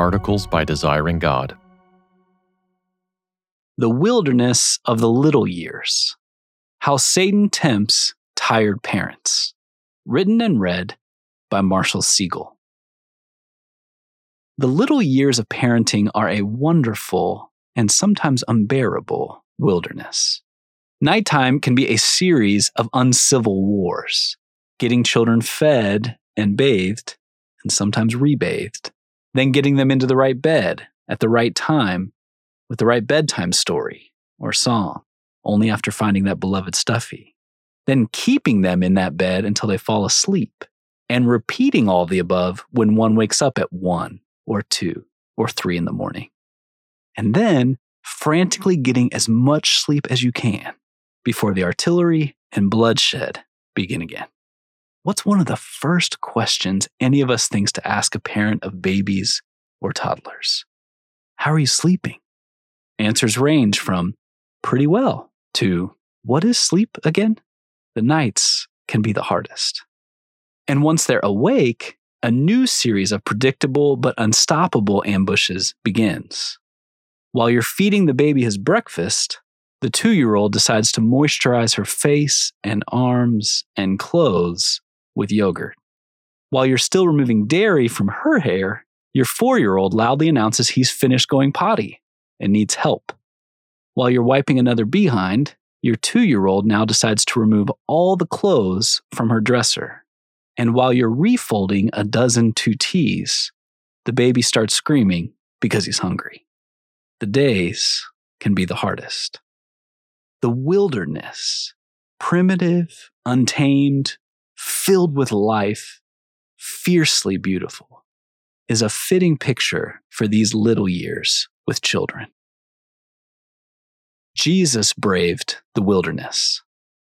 articles by Desiring God. The Wilderness of the Little Years. How Satan Tempts Tired Parents. Written and read by Marshall Siegel. The little years of parenting are a wonderful and sometimes unbearable wilderness. Nighttime can be a series of uncivil wars, getting children fed and bathed, and sometimes rebathed, then getting them into the right bed at the right time with the right bedtime story or song, only after finding that beloved stuffy, then keeping them in that bed until they fall asleep, and repeating all the above when one wakes up at 1 or 2 or 3 in the morning. And then frantically getting as much sleep as you can before the artillery and bloodshed begin again. What's one of the first questions any of us thinks to ask a parent of babies or toddlers? How are you sleeping? Answers range from pretty well to what is sleep again? The nights can be the hardest. And once they're awake, a new series of predictable but unstoppable ambushes begins. While you're feeding the baby his breakfast, the 2-year-old decides to moisturize her face and arms and clothes with yogurt. While you're still removing dairy from her hair, your 4-year-old loudly announces he's finished going potty and needs help. While you're wiping another behind, your 2-year-old now decides to remove all the clothes from her dresser. And while you're refolding a dozen 2Ts, the baby starts screaming because he's hungry. The days can be the hardest. The wilderness, primitive, untamed, filled with life, fiercely beautiful, is a fitting picture for these little years with children. Jesus braved the wilderness.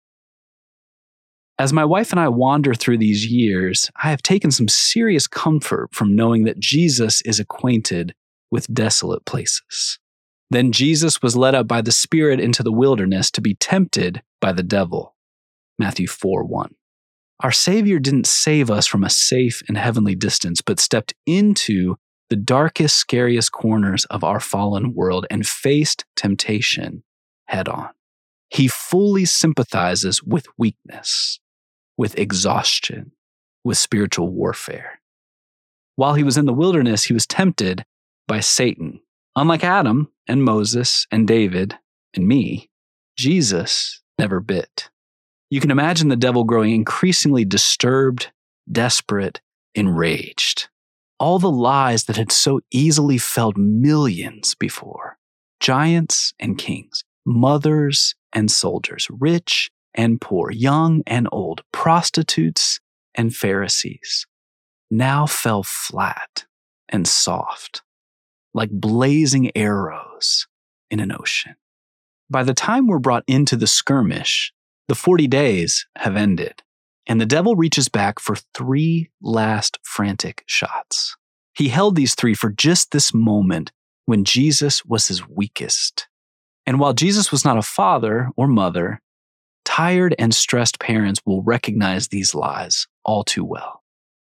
As my wife and I wander through these years, I have taken some serious comfort from knowing that Jesus is acquainted with desolate places. Then Jesus was led up by the Spirit into the wilderness to be tempted by the devil. Matthew 4:1. Our Savior didn't save us from a safe and heavenly distance, but stepped into the darkest, scariest corners of our fallen world and faced temptation head on. He fully sympathizes with weakness, with exhaustion, with spiritual warfare. While he was in the wilderness, he was tempted by Satan. Unlike Adam and Moses and David and me, Jesus never bit. You can imagine the devil growing increasingly disturbed, desperate, enraged. All the lies that had so easily felled millions before, giants and kings, mothers and soldiers, rich and poor, young and old, prostitutes and Pharisees, now fell flat and soft, like blazing arrows in an ocean. By the time we're brought into the skirmish, the 40 days have ended, and the devil reaches back for 3 last frantic shots. He held these 3 for just this moment when Jesus was his weakest. And while Jesus was not a father or mother, tired and stressed parents will recognize these lies all too well.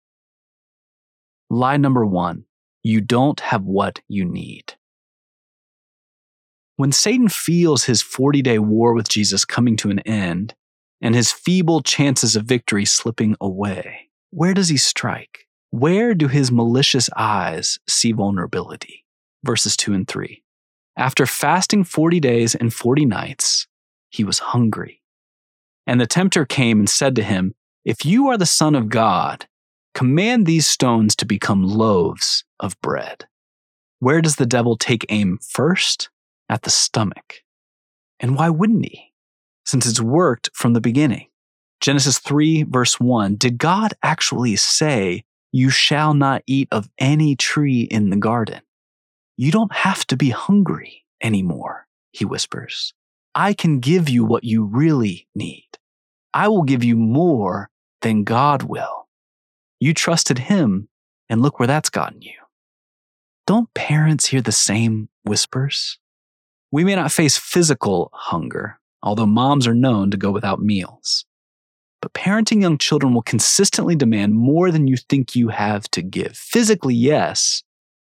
Lie number 1, you don't have what you need. When Satan feels his 40-day war with Jesus coming to an end and his feeble chances of victory slipping away, where does he strike? Where do his malicious eyes see vulnerability? Verses 2 and 3. After fasting 40 days and 40 nights, he was hungry. And the tempter came and said to him, "If you are the Son of God, command these stones to become loaves of bread." Where does the devil take aim first? At the stomach. And why wouldn't he? Since it's worked from the beginning. Genesis 3 verse 1, did God actually say, "You shall not eat of any tree in the garden"? You don't have to be hungry anymore, he whispers. I can give you what you really need. I will give you more than God will. You trusted him, and look where that's gotten you. Don't parents hear the same whispers? We may not face physical hunger, although moms are known to go without meals. But parenting young children will consistently demand more than you think you have to give. Physically, yes,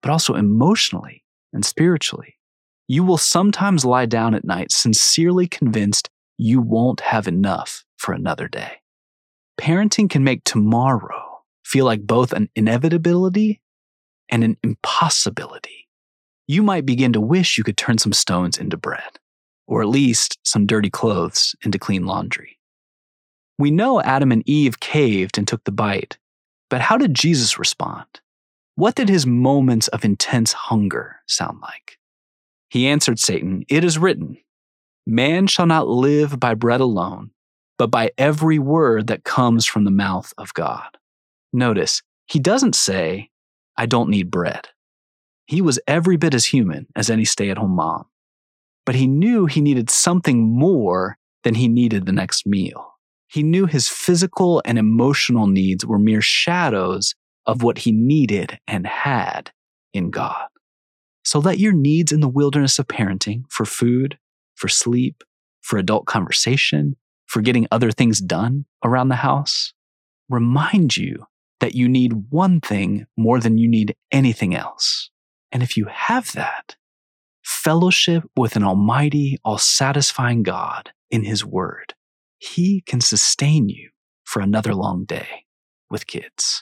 but also emotionally and spiritually. You will sometimes lie down at night sincerely convinced you won't have enough for another day. Parenting can make tomorrow feel like both an inevitability and an impossibility. You might begin to wish you could turn some stones into bread, or at least some dirty clothes into clean laundry. We know Adam and Eve caved and took the bite, but how did Jesus respond? What did his moments of intense hunger sound like? He answered Satan, "It is written, man shall not live by bread alone, but by every word that comes from the mouth of God." Notice, he doesn't say, "I don't need bread." He was every bit as human as any stay-at-home mom, but he knew he needed something more than he needed the next meal. He knew his physical and emotional needs were mere shadows of what he needed and had in God. So let your needs in the wilderness of parenting for food, for sleep, for adult conversation, for getting other things done around the house, remind you that you need one thing more than you need anything else. And if you have that, fellowship with an almighty, all-satisfying God in his word, he can sustain you for another long day with kids.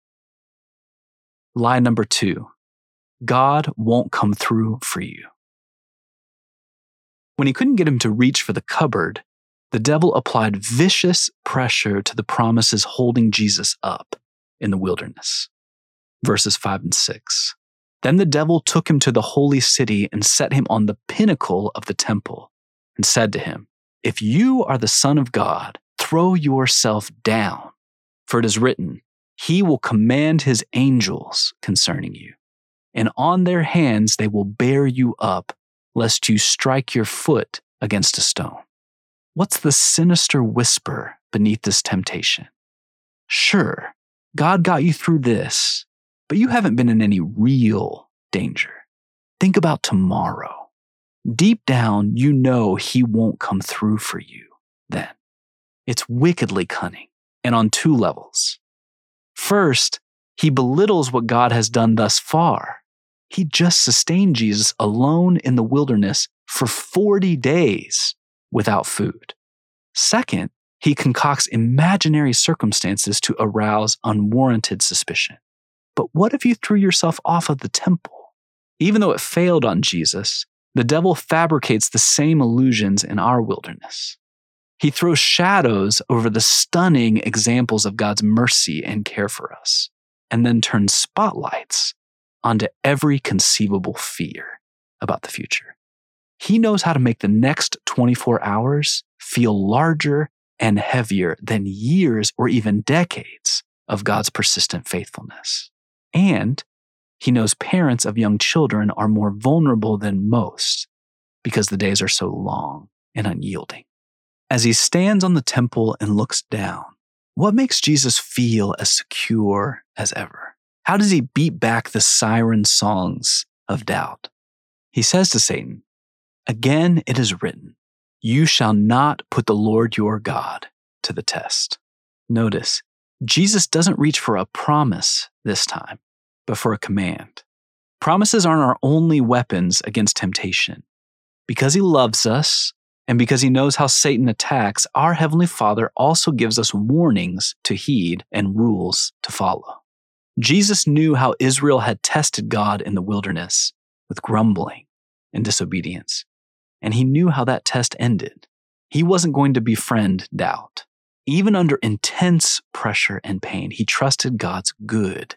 Lie number 2, God won't come through for you. When he couldn't get him to reach for the cupboard, the devil applied vicious pressure to the promises holding Jesus up in the wilderness. Verses 5 and 6. Then the devil took him to the holy city and set him on the pinnacle of the temple and said to him, "If you are the Son of God, throw yourself down, for it is written, he will command his angels concerning you, and on their hands they will bear you up, lest you strike your foot against a stone." What's the sinister whisper beneath this temptation? Sure, God got you through this, but you haven't been in any real danger. Think about tomorrow. Deep down, you know he won't come through for you then. It's wickedly cunning, and on 2 levels. First, he belittles what God has done thus far. He just sustained Jesus alone in the wilderness for 40 days without food. Second, he concocts imaginary circumstances to arouse unwarranted suspicion. But what if you threw yourself off of the temple? Even though it failed on Jesus, the devil fabricates the same illusions in our wilderness. He throws shadows over the stunning examples of God's mercy and care for us, and then turns spotlights onto every conceivable fear about the future. He knows how to make the next 24 hours feel larger and heavier than years or even decades of God's persistent faithfulness. And he knows parents of young children are more vulnerable than most because the days are so long and unyielding. As he stands on the temple and looks down, what makes Jesus feel as secure as ever? How does he beat back the siren songs of doubt? He says to Satan, "Again it is written, you shall not put the Lord your God to the test." Notice, Jesus doesn't reach for a promise this time, but for a command. Promises aren't our only weapons against temptation. Because he loves us, and because he knows how Satan attacks, our Heavenly Father also gives us warnings to heed and rules to follow. Jesus knew how Israel had tested God in the wilderness with grumbling and disobedience, and he knew how that test ended. He wasn't going to befriend doubt. Even under intense pressure and pain, he trusted God's good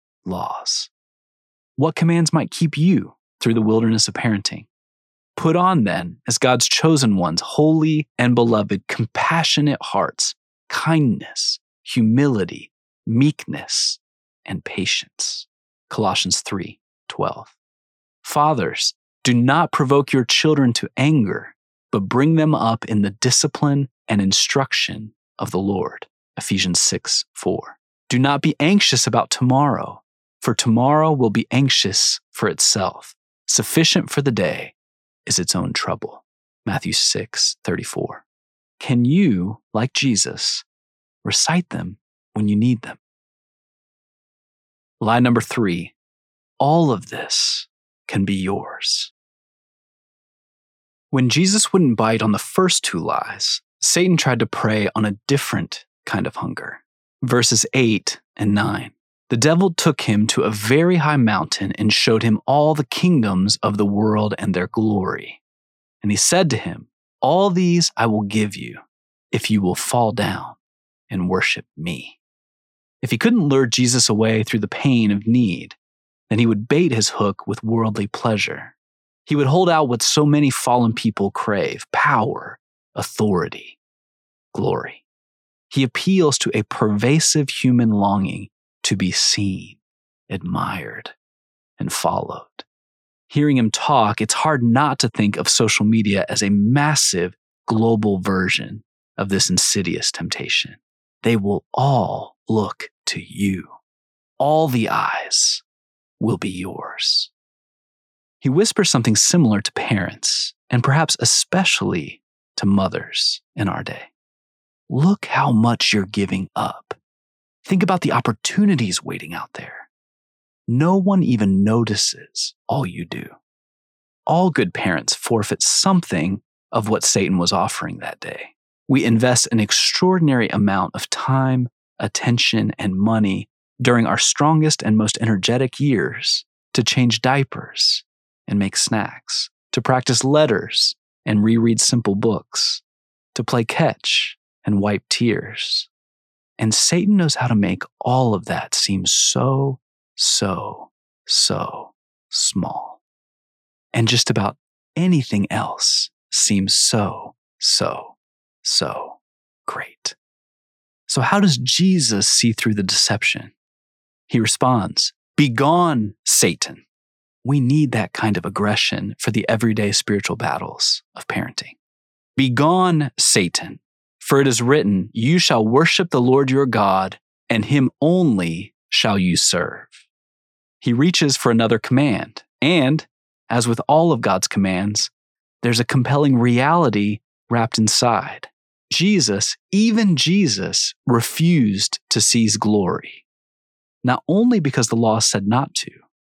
laws. What commands might keep you through the wilderness of parenting? Put on then, as God's chosen ones, holy and beloved, compassionate hearts, kindness, humility, meekness, and patience. Colossians 3:12. Fathers, do not provoke your children to anger, but bring them up in the discipline and instruction of the Lord. Ephesians 6:4. Do not be anxious about tomorrow, for tomorrow will be anxious for itself. Sufficient for the day is its own trouble. Matthew 6:34. Can you, like Jesus, recite them when you need them? Lie number 3, all of this can be yours. When Jesus wouldn't bite on the first two lies, Satan tried to prey on a different kind of hunger. Verses 8 and 9. The devil took him to a very high mountain and showed him all the kingdoms of the world and their glory. And he said to him, "All these I will give you if you will fall down and worship me." If he couldn't lure Jesus away through the pain of need, then he would bait his hook with worldly pleasure. He would hold out what so many fallen people crave: power, authority, glory. He appeals to a pervasive human longing to be seen, admired, and followed. Hearing him talk, it's hard not to think of social media as a massive global version of this insidious temptation. They will all look to you. All the eyes will be yours. He whispers something similar to parents, and perhaps especially to mothers in our day. Look how much you're giving up. Think about the opportunities waiting out there. No one even notices all you do. All good parents forfeit something of what Satan was offering that day. We invest an extraordinary amount of time, attention, and money during our strongest and most energetic years to change diapers and make snacks, to practice letters and reread simple books, to play catch and wipe tears. And Satan knows how to make all of that seem so small. And just about anything else seems so great. So how does Jesus see through the deception? He responds, "Begone, Satan." We need that kind of aggression for the everyday spiritual battles of parenting. "Begone, Satan, for it is written, you shall worship the Lord your God, and him only shall you serve." He reaches for another command, and, as with all of God's commands, there's a compelling reality wrapped inside. Jesus, even Jesus, refused to seize glory, not only because the law said not to,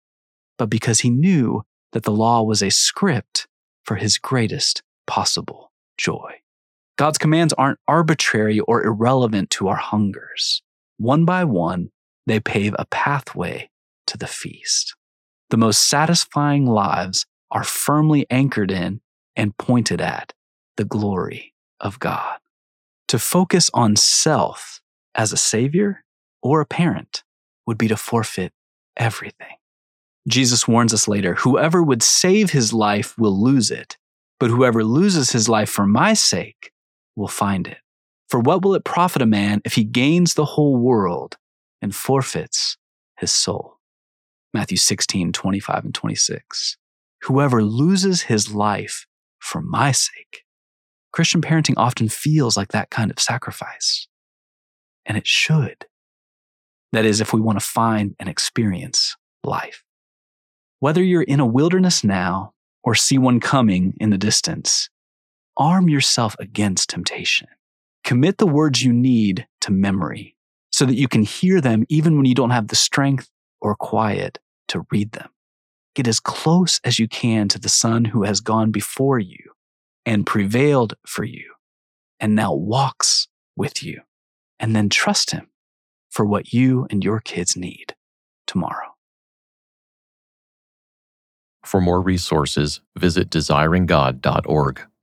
but because he knew that the law was a script for his greatest possible joy. God's commands aren't arbitrary or irrelevant to our hungers. One by one, they pave a pathway to the feast. The most satisfying lives are firmly anchored in and pointed at the glory of God. To focus on self as a savior or a parent would be to forfeit everything. Jesus warns us later, "Whoever would save his life will lose it, but whoever loses his life for my sake will find it. For what will it profit a man if he gains the whole world and forfeits his soul?" Matthew 16:25 and 26. Whoever loses his life for my sake. Christian parenting often feels like that kind of sacrifice. And it should. That is, if we want to find and experience life. Whether you're in a wilderness now or see one coming in the distance, arm yourself against temptation. Commit the words you need to memory so that you can hear them even when you don't have the strength or quiet to read them. Get as close as you can to the Son who has gone before you and prevailed for you and now walks with you. And then trust him for what you and your kids need tomorrow. For more resources, visit desiringgod.org.